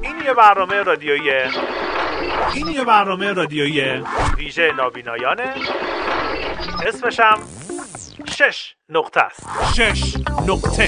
این یه برنامه رادیویی ویژه نابینایانه. اسمش هم 6 نقطه است. 6 نقطه.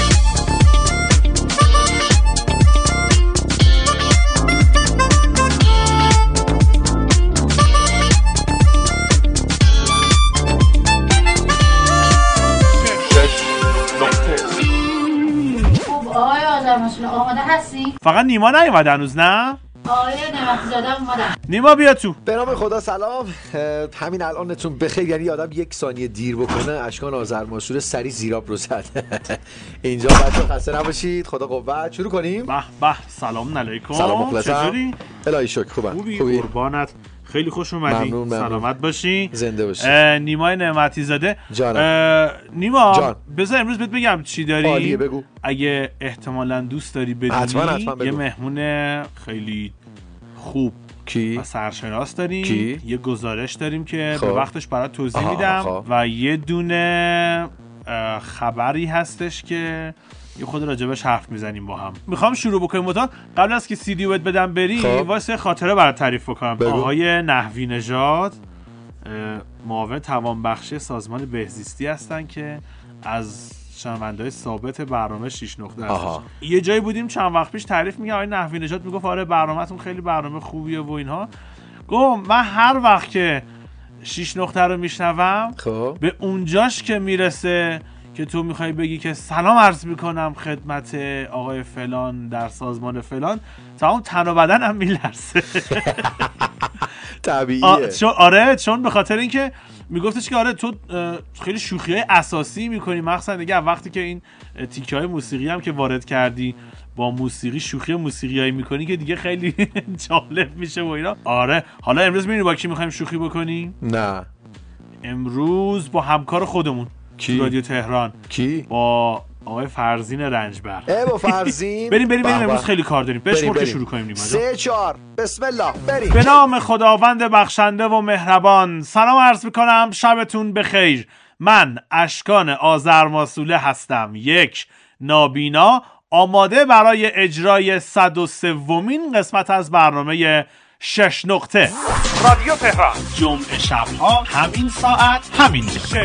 آقای آذرماسول آماده هستی؟ فقط نیما نیومد هنوز، نه؟ آقای نعمتی زاده اومدن. نیما بیا تو. به نام خدا سلام. همین الانتون بخیر. یعنی آدم 1 ثانیه دیر بکنه اشکان آذرماسول سری زیراب رو زد. اینجا بچه‌ها خسته نباشید. خدا قوت. شروع کنیم. به سلام علیکم. سلام مخلصم. چطوری؟ الهی شکر. خوبی؟ قربانت. خیلی خوش اومدی. ممنون. سلامت باشی. زنده باشی. نیمای نعمتی زاده. نیما جان. بذار امروز بهت بگم چی داری. عالیه بگو. اگه احتمالاً دوست داری بدونی حتما یه مهمون خیلی خوب کی؟ و سرشناس داریم. کی؟ یه گزارش داریم که به وقتش برات توضیح میدم. و یه دونه خبری هستش که یه خود راجبش حرف میزنیم با هم. میخوام شروع بکنیم قبل از که سیدیو بهت بدم بری واسه خاطره برات تعریف بکنم. آقای نحوی نژاد معاون توانبخشی سازمان بهزیستی هستن که از شنونده‌های ثابت برنامه 6 نقطه هستش. یه جایی بودیم چند وقت پیش تعریف میگه آقای نحوی نژاد میگفت آره برنامه‌تون خیلی برنامه خوبیه و اینها. گفتم من هر وقت که 6 نقطه رو میشنوم به اونجاش که میرسه که تو میخوای بگی که سلام عرض میکنم خدمت آقای فلان در سازمان فلان، تمام تن و بدنم میلرزه. طبیعیه. چون به خاطر اینکه میگفتش که آره تو خیلی شوخی‌های اساسی میکنی، مخصوصا دیگه وقتی که این تیکه‌های موسیقی هم که وارد کردی با موسیقی شوخی موسیقیایی میکنی که دیگه خیلی جالب میشه و اینا. آره حالا امروز میبینی با کی میخوایم شوخی بکنیم؟ نه امروز با همکار خودمون کی؟ رادیو تهران. کی؟ با آقای فرزین رنجبر. با فرزین. بریم امروز خیلی کار داریم. بشمر که شروع کنیم. نیما 3 4 بسم الله بریم. به نام خداوند بخشنده و مهربان. سلام عرض میکنم شبتون بخیر. من اشکان آذرماسوله هستم، یک نابینا، آماده برای اجرای 103مین قسمت از برنامه 6 نقطه رادیو تهران. جمعه شبها همین ساعت همین 6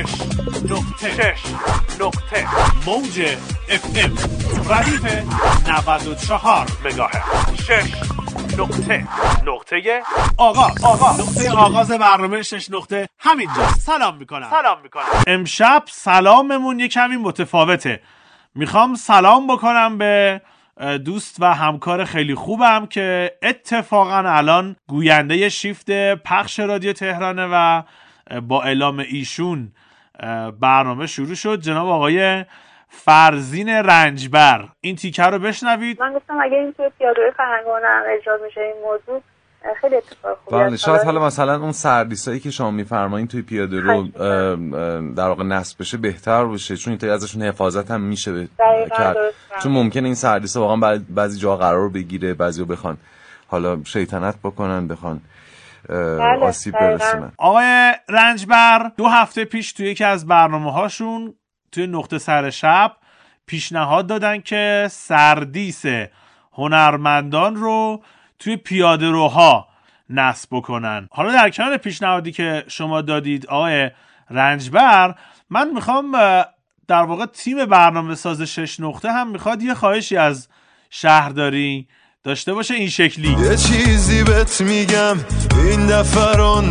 نقطه موج FM ردیف 94 مگاهرتز. 6 نقطه آغاز برنامه 6 نقطه همینجا. سلام میکنم. امشب سلاممون یه کمی متفاوته. میخوام سلام بکنم به دوست و همکار خیلی خوبم که اتفاقا الان گوینده شیفت پخش رادیو تهرانه و با اعلام ایشون برنامه شروع شد. جناب آقای فرزین رنجبر. این تیکه رو بشنوید. من گفتم اگه این توی پیاده‌روی فرهنگانه هم اجرا میشه این موضوع خیلی اتفاق خوبه. بله شاید حالا مثلا اون سردیسایی که شما میفرمایید توی پیاده رو در واقع نصب بشه بهتر باشه، چون اینطوری ازشون حفاظت هم میشه کرد. چون ممکنه این سردیسا واقعا بعضی جا قرار بگیره، بعضی‌ها بخوان حالا شیطنت بکنن، بخوان آسیب برسونن. آقای رنجبر 2 هفته پیش توی یکی از برنامه‌هاشون توی نقطه سر شب پیشنهاد دادن که سردیس هنرمندان رو توی پیاده روها نصب بکنن. حالا در کنار پیشنهادی که شما دادید آقای رنجبر، من میخوام در واقع تیم برنامه ساز 6 نقطه هم میخواد یه خواهشی از شهرداری داشته باشه این شکلی. یه چیزی بهت میگم این دفعه رو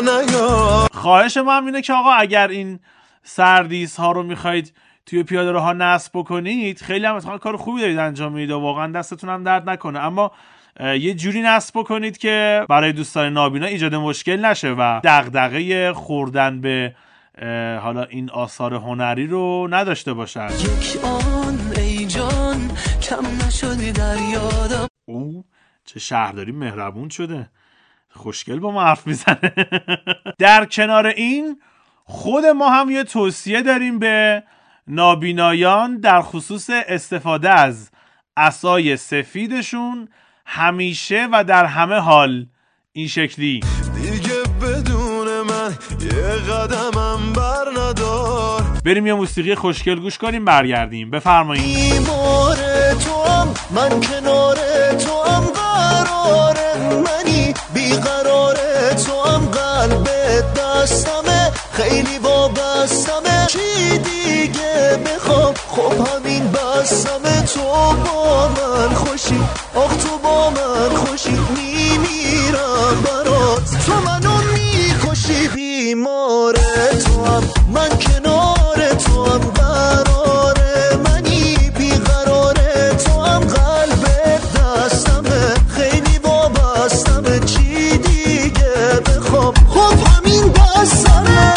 نه. خواهش ما هم اینه که آقا اگر این سردیس ها رو میخواید توی پیاده روها نصب بکنید، خیلی هم اتفاقا کار خوبی دارید انجام میدید و واقعا دستتون هم درد نکنه، اما یه جوری نصب بکنید که برای دوستان نابینا ایجاد مشکل نشه و دغدغه خوردن به حالا این آثار هنری رو نداشته باشن. یک آن ای جان کم نشدی در یادم. او چه شهرداری مهربون شده، خوشگل با ما حرف میزنه. در کنار این خود ما هم یه توصیه داریم به نابینایان در خصوص استفاده از عصای سفیدشون همیشه و در همه حال این شکلی. دیگه بدون من یه قدمم بر ندار. بریم یه موسیقی خوشگل گوش کنیم برگردیم. بفرمایید. تو هم من کنار تو هم قرار منی بیقرار تو هم قلب دستمه خیلی وابستمه چی دیگه بخوام خب همین بستمه تو با من خوشی آخ تو با من خوشی میمیرم برات تو منو میکشی بیماره تو هم من کنار تو هم قرار منی بیقراره تو هم قلب دستمه خیلی وابستمه چی دیگه بخوام خب همین بستمه.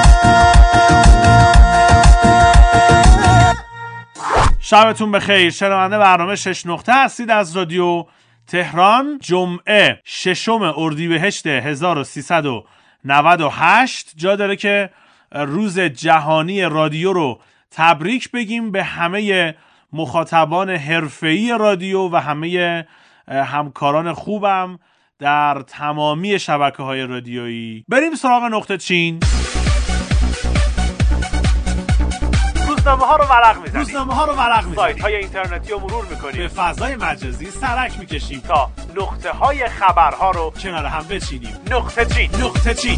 شبتون بخیر. شنونده برنامه 6 نقطه هستید از رادیو تهران. جمعه 6 اردیبهشت 1398 جا داره که روز جهانی رادیو رو تبریک بگیم به همه مخاطبان حرفه‌ای رادیو و همه همکاران خوبم در تمامی شبکه‌های رادیویی. بریم سراغ نقطه چین. روزنامه ها رو ورق میزنیم. سایت های اینترنتی رو مرور میکنیم. به فضای مجازی سرک میکشیم تا نقطه های خبرها رو کنار هم بچینیم. نقطه چین.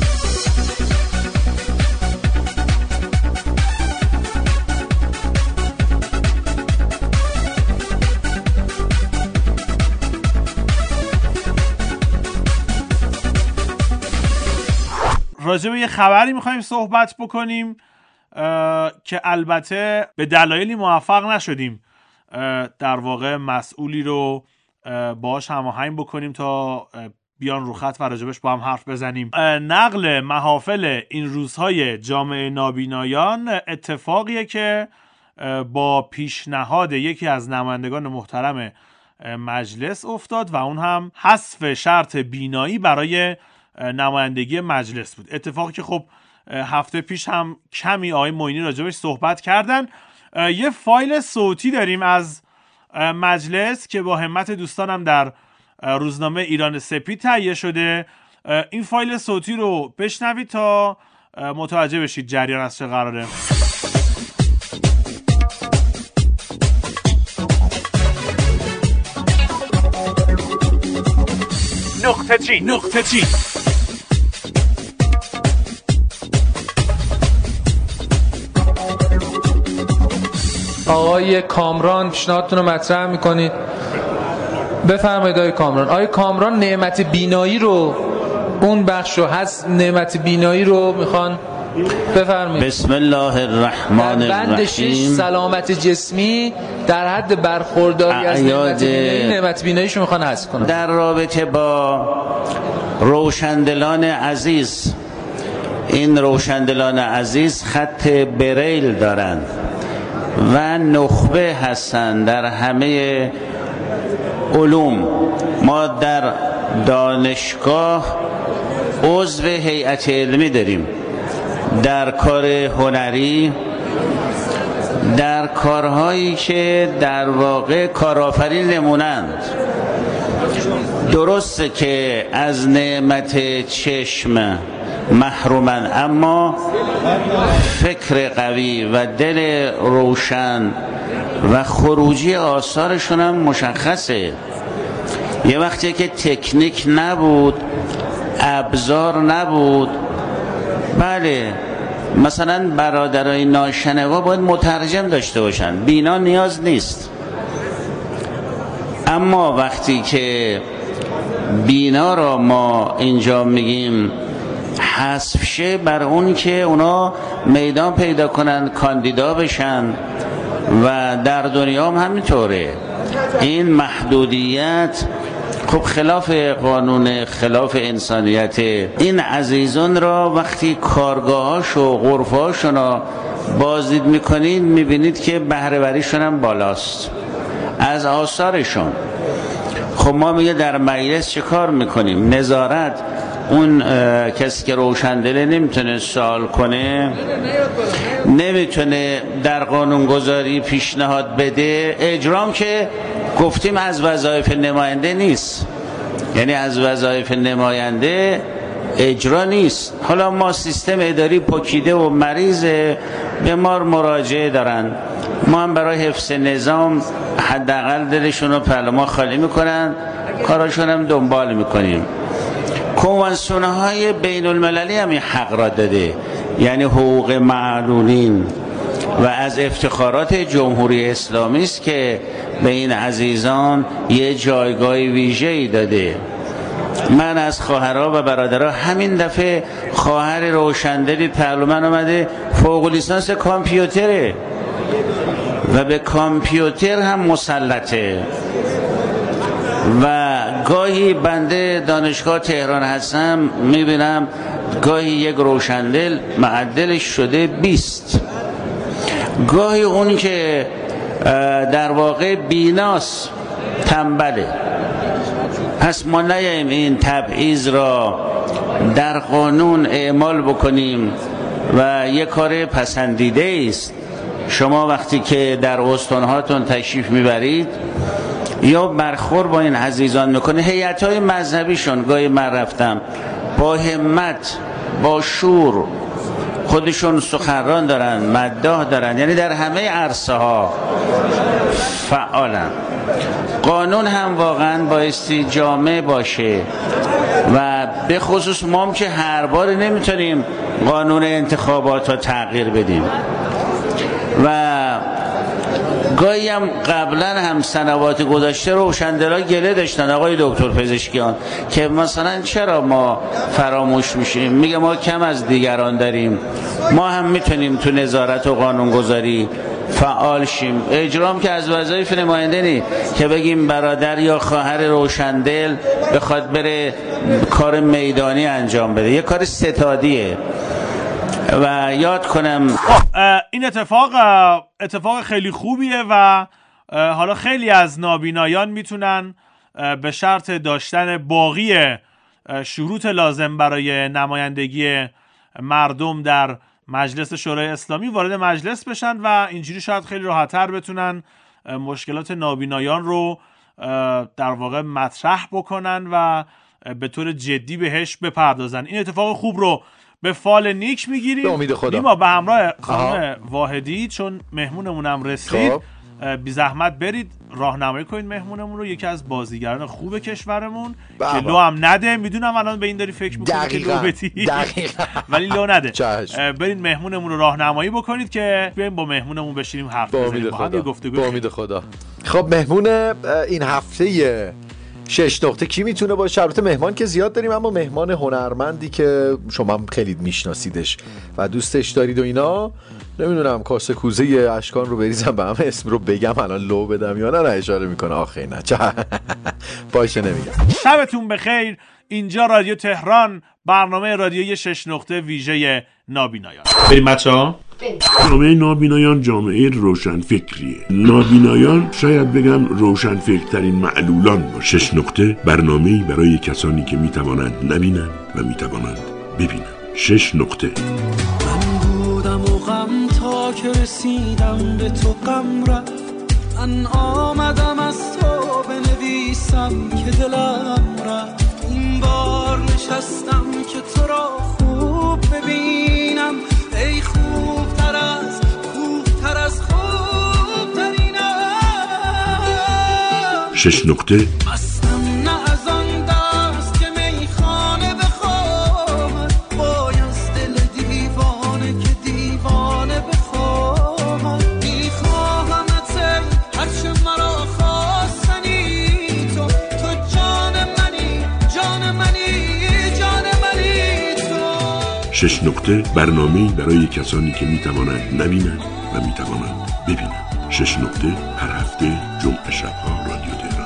راجع به یه خبری میخوایم صحبت بکنیم که البته به دلایلی موفق نشدیم در واقع مسئولی رو باهاش هماهنگ بکنیم تا بیان رو خط و راجبش با هم حرف بزنیم. نقل محافل این روزهای جامعه نابینایان اتفاقیه که با پیشنهاد یکی از نمایندگان محترم مجلس افتاد و اون هم حذف شرط بینایی برای نمایندگی مجلس بود. اتفاقی که خب هفته پیش هم کمی آقای معینی راجبش صحبت کردن. یه فایل صوتی داریم از مجلس که با همت دوستانم در روزنامه ایران سپید تهیه شده. این فایل صوتی رو بشنوید تا متوجه بشید جریان از چه قراره. نقطه چین. آقای کامران پیشنهادتون رو مطرح میکنید. بفرمایید آقای کامران. آقای کامران نعمت بینایی رو اون بخش رو هست، نعمت بینایی رو میخوان بفرمایید. بسم الله الرحمن الرحیم. 6 سلامت جسمی در حد برخورداری از نعمت بیناییشو میخوان حذف کنن. در رابطه با روشندلان عزیز، این روشندلان عزیز خط بریل دارند و نخبه هستند در همه علوم. ما در دانشگاه عضو هیئت علمی داریم، در کار هنری، در کارهایی که در واقع کارآفرین نمونند. درسته که از نعمت چشم محرومن، اما فکر قوی و دل روشن و خروجی آثارشون هم مشخصه. یه وقتی که تکنیک نبود، ابزار نبود، بله مثلا برادرای ناشنوا باید مترجم داشته باشن، بینا نیاز نیست. اما وقتی که بینا را ما اینجا میگیم حذف شه، بر اون که اونا میدان پیدا کنن، کاندیدا بشن و در دنیا هم همینطوره. این محدودیت خب خلاف قانون، خلاف انسانیت. این عزیزان را وقتی کارگاهاش و غرفهاشون را بازدید میکنید میبینید که بهره‌وریشون هم بالاست از آثارشون. خب ما میگه در مجلس چه کار میکنیم؟ نظارت، اون کسی که روشندله نمیتونه سوال کنه، نمیتونه در قانونگذاری پیشنهاد بده. اجرام که گفتیم از وظایف نماینده نیست، یعنی از وظایف نماینده اجرا نیست. حالا ما سیستم اداری پکیده و مریض، به ما مراجعه دارن، ما هم برای حفظ نظام حداقل دلشون رو پرلمان خالی میکنن، کاراشون هم دنبال میکنیم. کنوانسیون های بین المللی هم این حق را داده، یعنی حقوق معلولین، و از افتخارات جمهوری اسلامی است که به این عزیزان یه جایگاه ویژه‌ای داده. من از خواهرها و برادرها همین دفعه خواهر روشندلی پرلمان اومده فوق لیسانس کامپیوتره و به کامپیوتر هم مسلطه، و گاهی بنده دانشگاه تهران هستم میبینم گاهی یک روشندل معدلش شده 20، گاهی اون که در واقع بیناس تنبله. پس ما نیاییم این تبعیض را در قانون اعمال بکنیم و یک کار پسندیده است. شما وقتی که در استانهاتون تشریف میبرید یا برخورد با این عزیزان میکنه، هیئت‌های مذهبیشون گاهی من رفتم با همت، با شور، خودشون سخنران دارن، مداح دارن، یعنی در همه عرصه ها فعالن. قانون هم واقعا بایستی جامع باشه و به خصوص ما هم که هر بار نمیتونیم قانون انتخابات رو تغییر بدیم و گاهی هم قبلا هم سنوات گذشته روشندلا گله داشتن آقای دکتر پزشکیان که مثلا چرا ما فراموش میشیم. میگه ما کم از دیگران داریم، ما هم میتونیم تو نظارت و قانونگذاری فعال شیم. اجرام که از وظایف نماینده نی که بگیم برادر یا خواهر روشندل بخواد بره کار میدانی انجام بده، یه کار ستادیه. و یاد کنم این اتفاق خیلی خوبیه و حالا خیلی از نابینایان میتونن به شرط داشتن باقی شروط لازم برای نمایندگی مردم در مجلس شورای اسلامی وارد مجلس بشن و اینجوری شاید خیلی راحت‌تر بتونن مشکلات نابینایان رو در واقع مطرح بکنن و به طور جدی بهش بپردازن. این اتفاق خوب رو به فال نیک میگیریم. به امید خدا. نیما به همراه خانم واحدی چون مهمونمونم رسید بی زحمت برید راهنمایی کنید مهمونمون رو، یکی از بازیگران خوب کشورمون که لو هم نده. میدونم الان به این داری فکر میکنی که لو بدی ولی لو نده. برید مهمونمون رو راهنمایی بکنید که بیایم با مهمونمون بشینیم حرف بزنیم با هم یه گفتگو. با امید خدا. خب مهمون این هفته 6 نقطه کی میتونه باشه؟ البته مهمان که زیاد داریم اما مهمان هنرمندی که شما هم خیلی میشناسیدش و دوستش دارید و اینا. نمیدونم کاسه کوزه اشکان رو بریزم به هم اسم رو بگم الان لو بدم یا نه اشاره میکنه آخه نه باشه نمیگم. شبتون بخیر. اینجا رادیو تهران، برنامه رادیویی 6 نقطه ویژه نابینایان. بریم بچه‌ها. جامعه نابینایان جامعه روشنفکریه. نابینایان شاید بگم روشنفکرترین معلولان با 6 نقطه برنامه‌ای برای کسانی که میتوانند نبینند و میتوانند ببینند. 6 نقطه. من بودم و غم تا که رسیدم به تو غم رفت، من آمدم از تو بنویسم که دلم رفت، این بار نشستم که تو را خوب ببینم، ای خوبتر از خوبترینم. 6 نقطه. مستم نه از آن دست که میخانه بخواهد، بایست دل دیوانه که دیوانه بخواهد، میخواهمت هرچه مرا خواستنی، تو جان منی جان منی جان منی تو. 6 نقطه برنامه‌ای برای کسانی که میتوانند نبینند و میتوانند ببینند. 6 نقطه هر هفته جمعه شب‌ها رادیو تهران.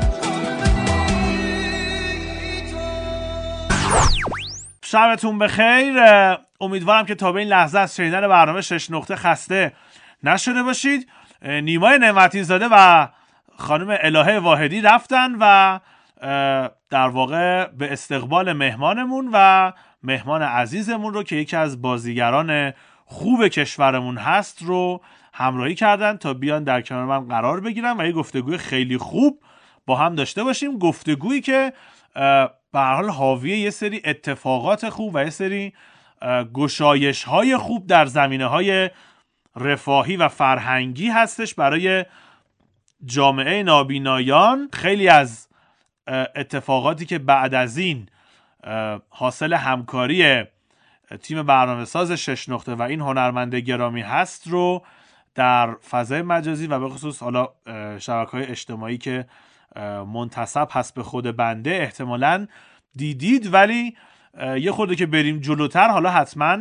شبتون بخیر. امیدوارم که تا به این لحظه از شنیدن برنامه 6 نقطه خسته نشده باشید. نیمای نعمتی زاده و خانم الهه واحدی رفتن و در واقع به استقبال مهمانمون و مهمان عزیزمون رو که یکی از بازیگران خوب کشورمون هست رو همراهی کردن تا بیان در کنار من قرار بگیرن و یه گفتگوی خیلی خوب با هم داشته باشیم. گفتگویی که به هر حال حاوی یه سری اتفاقات خوب و یه سری گشایش‌های خوب در زمینه‌های رفاهی و فرهنگی هستش برای جامعه نابینایان. خیلی از اتفاقاتی که بعد از این حاصل همکاری تیم برنامه‌ساز 6 نقطه و این هنرمند گرامی هست رو در فضای مجازی و به خصوص حالا شبکه‌های اجتماعی که منتسب هست به خود بنده احتمالاً دیدید، ولی یه خورده که بریم جلوتر حالا حتما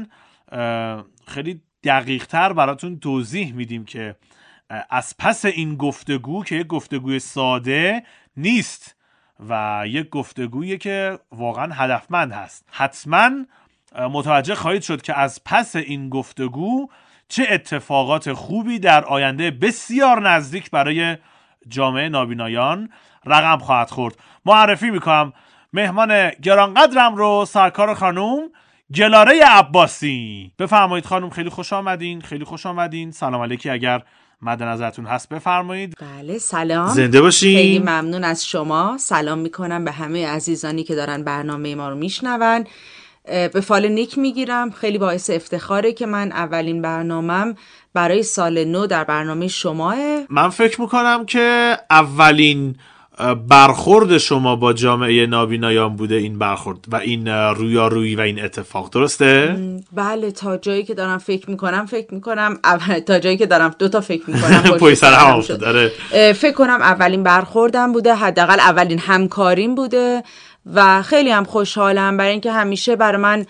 خیلی دقیق‌تر براتون توضیح میدیم که از پس این گفتگو که یک گفتگوی ساده نیست و یک گفتگویی که واقعا هدفمند هست، حتما متوجه خواهید شد که از پس این گفتگو چه اتفاقات خوبی در آینده بسیار نزدیک برای جامعه نابینایان رقم خواهد خورد. معرفی میکنم مهمان گرانقدرم رو، سرکار خانوم گلاره عباسی. بفرمایید خانوم. خیلی خوش آمدین. خیلی خوش آمدین. سلام علیکی اگر مد نظرتون هست بفرمایید. بله سلام، زنده باشین. خیلی ممنون از شما. سلام میکنم به همه عزیزانی که دارن برنامه ما رو میشنون. به فال نیک میگیرم. خیلی باعث افتخاره که من اولین برنامه‌ام برای سال نو در برنامه شماه. من فکر میکنم که اولین برخورد شما با جامعه نابینایان بوده این برخورد و این رویارویی و این اتفاق، درسته؟ بله، تا جایی که دارم فکر میکنم تا جایی که دارم دوتا فکر میکنم پای سر هم افتاده. فکر کنم اولین برخوردم بوده، حداقل اولین همکاریم بوده و خیلی هم خوشحالم برای اینکه همیشه برای من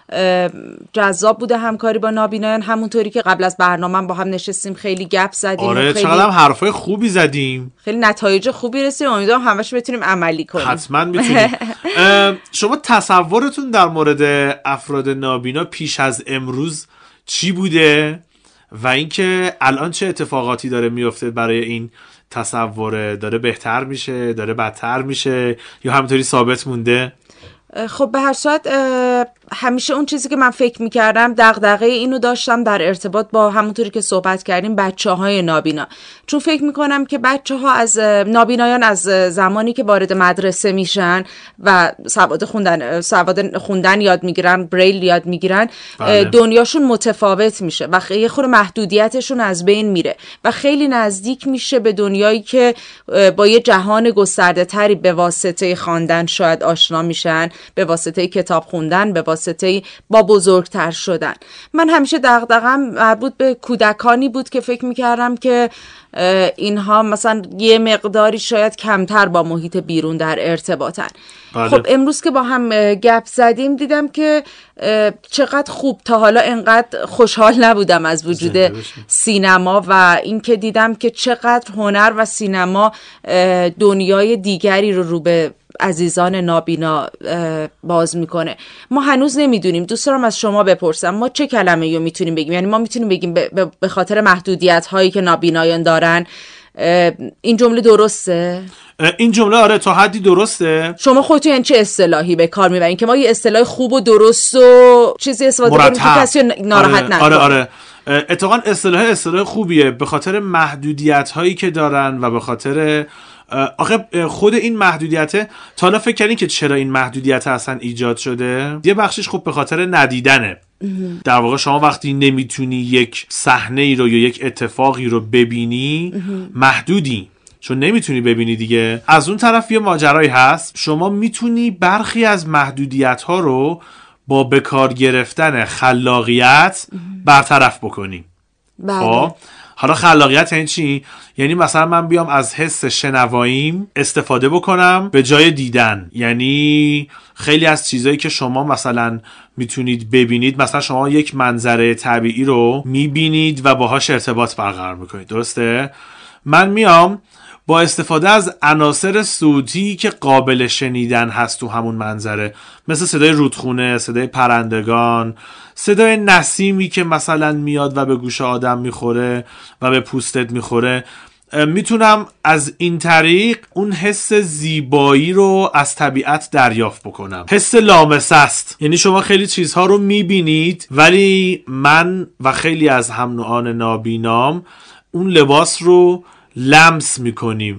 جذاب بوده همکاری با نابینایان. همونطوری که قبل از برنامه با هم نشستیم خیلی گپ زدیم. آره، خیلی چقدر هم حرفای خوبی زدیم، خیلی نتایج خوبی رسیم. امیدوارم همش بتونیم عملی کنیم. حتما میتونیم. شما تصورتون در مورد افراد نابینا پیش از امروز چی بوده و اینکه الان چه اتفاقاتی داره میفته برای این تصوره؟ داره بهتر میشه، داره بدتر میشه یا همونطوری ثابت مونده؟ خب به هر صورت همیشه اون چیزی که من فکر میکردم، دغدغه اینو داشتم در ارتباط با همونطوری که صحبت کردیم بچه‌های نابینا، چون فکر میکنم که بچه‌ها از نابینایان از زمانی که وارد مدرسه میشن و سواد خوندن یاد میگیرن، بریل یاد میگیرن، دنیاشون متفاوت میشه و یه خورده محدودیتشون از بین میره و خیلی نزدیک میشه به دنیایی که با یه جهان گسترده تری به واسطه خواندن شاید آشنا میشن، به واسطه کتاب خوندن، به واسطه با بزرگتر شدن. من همیشه دغدغه‌ام مربوط به کودکانی بود که فکر میکردم که اینها مثلا یه مقداری شاید کمتر با محیط بیرون در ارتباطن. بله. خب امروز که با هم گپ زدیم دیدم که چقدر خوب، تا حالا انقدر خوشحال نبودم از وجود سینما و این که دیدم که چقدر هنر و سینما دنیای دیگری رو به عزیزان نابینا باز میکنه. ما هنوز نمیدونیم. دوست دارم از شما بپرسم ما چه کلمه‌ای رو میتونیم بگیم؟ یعنی ما میتونیم بگیم به خاطر محدودیت هایی که نابینایان دارن این جمله درسته؟ این جمله آره تا حدی درسته. شما خودتون یعنی چه اصطلاحی به کار میبرین که ما یه اصطلاح خوب و درست و چیزی استفاده کنیم که کسی ناراحت نکنه؟ آره اتفاقا اصطلاح خوبیه به خاطر محدودیت هایی که دارن و به خاطر آخه خود این محدودیت. تا حالا فکر کردین که چرا این محدودیت اصلا ایجاد شده؟ یه بخشش خب به خاطر ندیدنه. در واقع شما وقتی نمیتونی یک صحنه ای رو یا یک اتفاقی رو ببینی محدودی، چون نمیتونی ببینی دیگه. از اون طرف یه ماجرایی هست، شما میتونی برخی از محدودیت ها رو با بکار گرفتن خلاقیت برطرف بکنی. بله. حالا خلاقیت یعنی چی؟ یعنی مثلا من بیام از حس شنواییم استفاده بکنم به جای دیدن. یعنی خیلی از چیزایی که شما مثلا میتونید ببینید، مثلا شما یک منظره طبیعی رو میبینید و باهاش ارتباط برقرار میکنید، درسته؟ من میام با استفاده از عناصر صوتی که قابل شنیدن هست تو همون منظره، مثل صدای رودخونه، صدای پرندگان، صدای نسیمی که مثلا میاد و به گوش آدم میخوره و به پوستت میخوره، میتونم از این طریق اون حس زیبایی رو از طبیعت دریافت بکنم. حس لامسه است. یعنی شما خیلی چیزها رو میبینید ولی من و خیلی از هم نوعان نابینام اون لباس رو لمس میکنیم.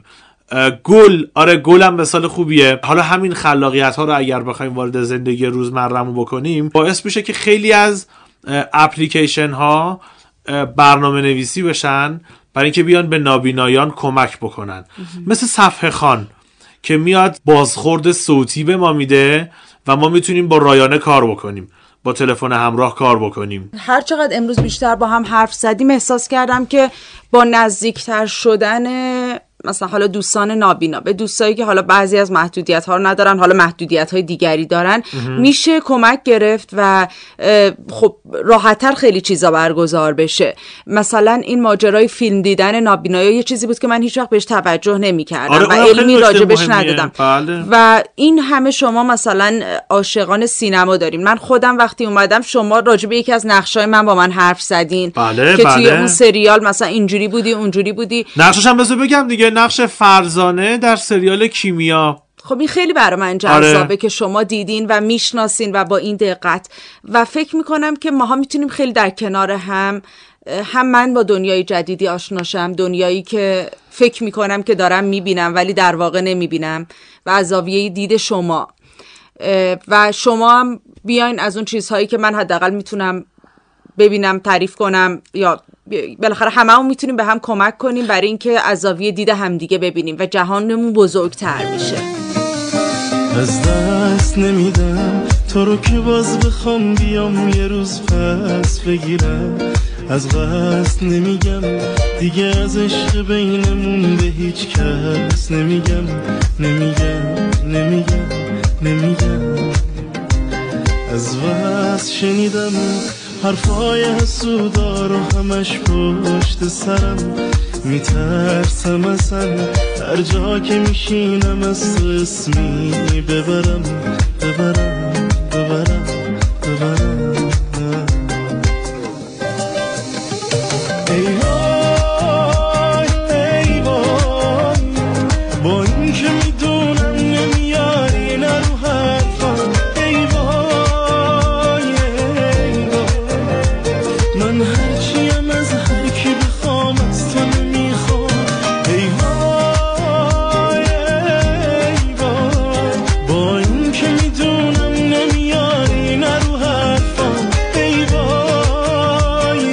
گل هم مثال خوبیه. حالا همین خلاقیت ها رو اگر بخوایم وارد زندگی روزمره‌مون بکنیم باعث میشه که خیلی از اپلیکیشن ها برنامه نویسی بشن برای اینکه بیان به نابینایان کمک بکنن. مثل صفحه خوان که میاد بازخورد صوتی به ما میده و ما میتونیم با رایانه کار بکنیم، با تلفن همراه کار بکنیم. هر چقدر امروز بیشتر با هم حرف زدیم احساس کردم که با نزدیکتر شدن مثلا حالا دوستان نابینا به دوستایی که حالا بعضی از محدودیت ها رو ندارن، حالا محدودیت های دیگری دارن، میشه کمک گرفت و خب راحت‌تر خیلی چیزا برگزار بشه. مثلا این ماجرای فیلم دیدن نابینایی یه چیزی بود که من هیچ وقت بهش توجه نمی‌کردم و علمی راجبش ندادم. و این همه شما مثلا عاشقان سینما دارین. من خودم وقتی اومدم شما راجب یکی از نقشای من با من حرف زدین که توی اون سریال مثلا اینجوری بودی اونجوری بودی. نقشش هم بذار بگم دیگه، نقش فرزانه در سریال کیمیا. خب این خیلی برای من جذابه که شما دیدین و میشناسین و با این دقت، و فکر میکنم که ماها میتونیم خیلی در کنار هم من با دنیای جدیدی آشنا شم، دنیایی که فکر میکنم که دارم میبینم ولی در واقع نمیبینم، و از زاویه دید شما و شما هم بیاین از اون چیزهایی که من حداقل میتونم ببینم تعریف کنم، یا بالاخره هممون میتونیم به هم کمک کنیم برای اینکه از زاویه دید همدیگه ببینیم و جهانمون بزرگتر میشه. از دست نمیدم تو رو که باز بخوام بیام یه روز پس بگیرم، از قصد نمیگم دیگه از عشق بینمون به هیچ کس نمیگم از وصل شنیدم حرفای حسودا رو همش پشت سرم، میترسم اصلا هر جا که میشینم از اسمی ببرم ای وای با این که میدونم نمیاری نرو حرفم، ای وای من هرچیم از هر کی بخوام از تو نمیخوام، ای وای با این که میدونم نمیاری نرو حرفم، ای وای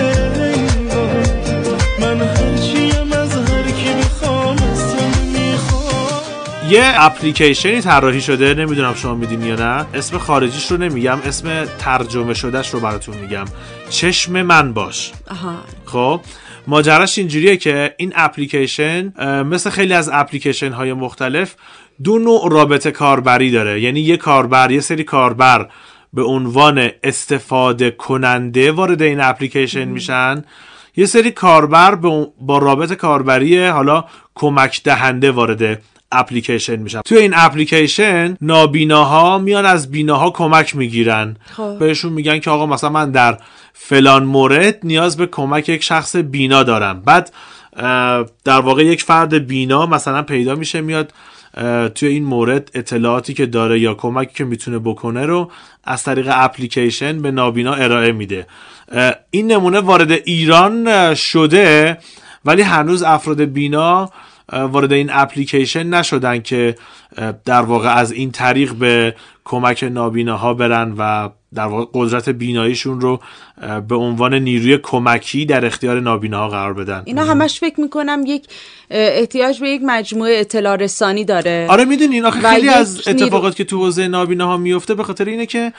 من هرچیم از هر کی بخوام از تو نمیخوام. یه اپلیکیشنی طراحی شده، نمیدونم شما میدین یا نه، اسم خارجیش رو نمیگم، اسم ترجمه شدهش رو براتون میگم، چشم من باش. خب ماجراش اینجوریه که این اپلیکیشن مثل خیلی از اپلیکیشن های مختلف دو نوع رابطه کاربری داره. یعنی یه سری کاربر به عنوان استفاده کننده وارد این اپلیکیشن میشن، یه سری کاربر با رابطه کاربری حالا کمک دهنده وارد اپلیکیشن میشن. توی این اپلیکیشن نابیناها میان از بیناها کمک میگیرن، بهشون میگن که آقا مثلا من در فلان مورد نیاز به کمک یک شخص بینا دارم. بعد در واقع یک فرد بینا مثلا پیدا میشه، میاد توی این مورد اطلاعاتی که داره یا کمکی که میتونه بکنه رو از طریق اپلیکیشن به نابینا ارائه میده. این نمونه وارد ایران شده ولی هنوز افراد بینا وارد این اپلیکیشن نشدن که در واقع از این طریق به کمک نابیناها برن و در واقع قدرت بیناییشون رو به عنوان نیروی کمکی در اختیار نابیناها قرار بدن. اینا همش فکر میکنم یک احتیاج به یک مجموعه اطلاع رسانی داره. آره میدونین آخه خیلی از اتفاقات که تو حوزه نابیناها میفته به خاطر اینه که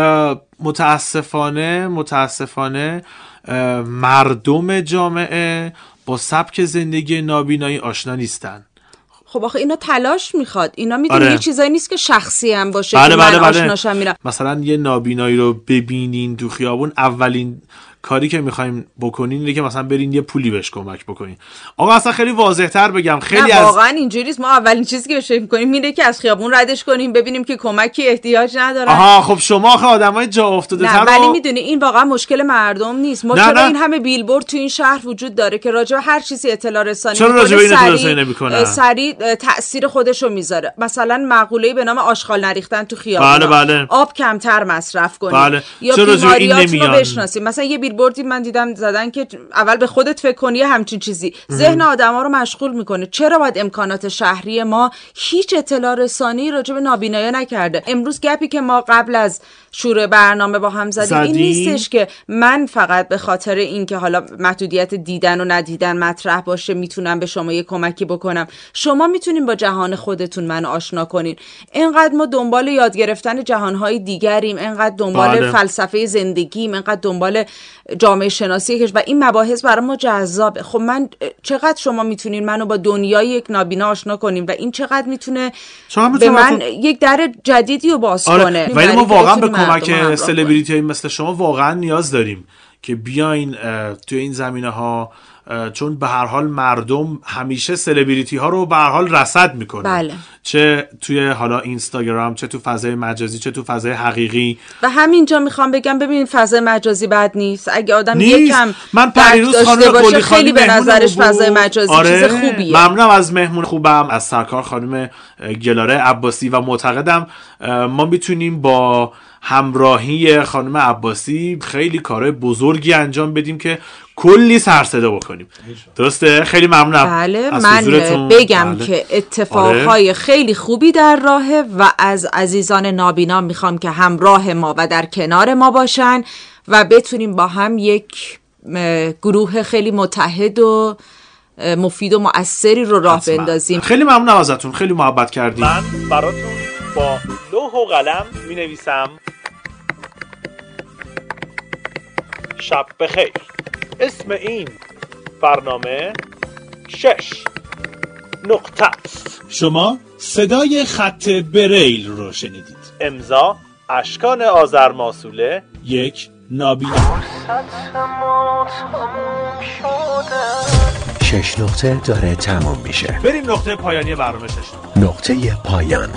متاسفانه مردم جامعه با سبک زندگی نابینایی آشنا نیستن. خب آخه اینا تلاش میخواد، اینا میدونی یه چیزایی نیست که شخصی هم باشه. بله که من آشناشم میرم. مثلا یه نابینایی رو ببینین تو خیابون، اولین کاری که میخوایم بکنین اینه که مثلا برین یه پولی بهش کمک بکنین. آقا اصلا خیلی واضح‌تر بگم، خیلی از واقعا اینجوریه. ما اولین چیزی که بهش فکر می‌کنیم اینه که از خیابون ردش کنیم ببینیم که کمکی احتیاج نداره. آها خب شما آخه آدمای جا افتاده‌تر. ولی میدونی این واقعا مشکل مردم نیست. ما چرا این همه بیلبورد تو این شهر وجود داره که راجع به هر چیزی اطلاع رسانی می‌کنه، سریع تأثیر خودش رو میذاره. مثلا مقوله‌ای به نام آشغال نریختن تو خیابون. بله. آب کمتر مصرف کنید. بله. یا بیماریاتونو بشناسید. مثلا یه بیلبوردی من دیدم زدن که اول به خودت فکر کنی همچین چیزی. ذهن آدما رو مشغول میکنه. چرا باید امکانات شهری ما هیچ اطلاع رسانی راجع به نابینایی نکرده؟ امروز گپی که ما قبل از شروع برنامه با هم زدیم این نیستش که من فقط به خاطر اینکه حالا محدودیت دیدن و ندیدن مطرح باشه میتونم به شما یه کمکی بکنم. شما میتونین با جهان خودتون منو آشنا کنین. اینقدر ما دنبال یاد گرفتن جهانهای دیگریم، اینقدر دنبال فلسفه زندگیم، اینقدر دنبال جامعه شناسی و این مباحث برای ما جذابه. خب من چقدر شما میتونین منو با دنیای یک نابینا آشنا کنین و این چقدر میتونه به من یک در جدیدی رو باز کنه. ولی ما واقعا به کمک سلبریتی مثل شما واقعا نیاز داریم که بیاین توی این زمینه ها، چون به هر حال مردم همیشه سلبریتی ها رو به هر حال رصد میکنه. بله. چه توی حالا اینستاگرام، چه تو فضای مجازی، چه تو فضای حقیقی. و همینجا میخوام بگم ببینید فضای مجازی بد نیست. اگه آدم یکم من پریروز خانم قلی خیلی به نظرش فضای مجازی چیز خوبیه. ممنونم از مهمون خوبم، از سرکار خانم گلاره عباسی و معتقدم ما میتونیم با همراهی خانم عباسی خیلی کارهای بزرگی انجام بدیم که کلی سر صدا بکنیم. درسته؟ خیلی ممنونم. بله، من بگم که اتفاقهای خیلی خوبی در راهه و از عزیزان نابینا میخوام که همراه ما و در کنار ما باشن و بتونیم با هم یک گروه خیلی متحد و مفید و مؤثری رو راه بندازیم. خیلی ممنونم ازتون، خیلی محبت کردیم. من براتون با لوح و قلم می نویسم شب بخیر. اسم این برنامه 6 نقطه است. شما صدای خط بریل رو شنیدید. امضا اشکان آذرماسوله، یک نابینا. 6 نقطه داره تمام میشه. بریم نقطه پایانی برنامه 6 نقطه پایان.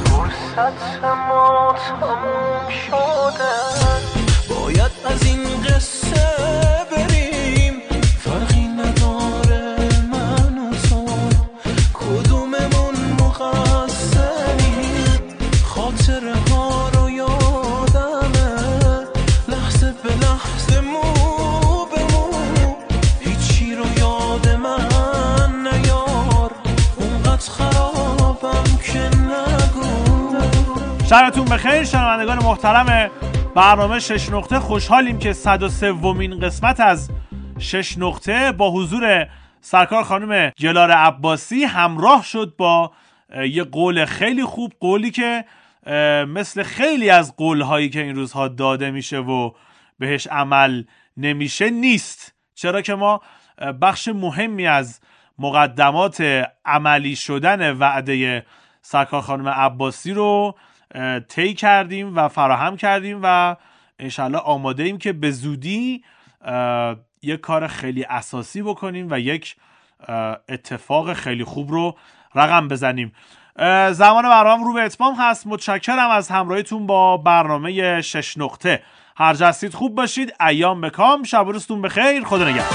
باید از این قصه بریم، فرقی نداره من و تو، کدوممون مقصریم، خاطره ها رو یادمه، لحظه به لحظه مو به مو، هیچی رو یاد من نیار، اونقدر خرابم که نگو. شبتون بخیر شنوندگان محترم برنامه 6 نقطه. خوشحالیم که 103مین قسمت از 6 نقطه با حضور سرکار خانم گلاره عباسی همراه شد با یه قول خیلی خوب، قولی که مثل خیلی از قولهایی که این روزها داده میشه و بهش عمل نمیشه نیست. چرا که ما بخش مهمی از مقدمات عملی شدن وعده سرکار خانم عباسی رو طی کردیم و فراهم کردیم و انشالله آماده ایم که به زودی یک کار خیلی اساسی بکنیم و یک اتفاق خیلی خوب رو رقم بزنیم. زمان برنامه رو به اتمام هست. متشکرم از همراهیتون با برنامه 6 نقطه. هر جا هستید خوب باشید. ایام بکام. شب و روزتون بخیر. خدا نگهدار.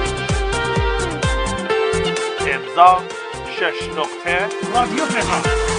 امضا 6 نقطه رادیو تهران.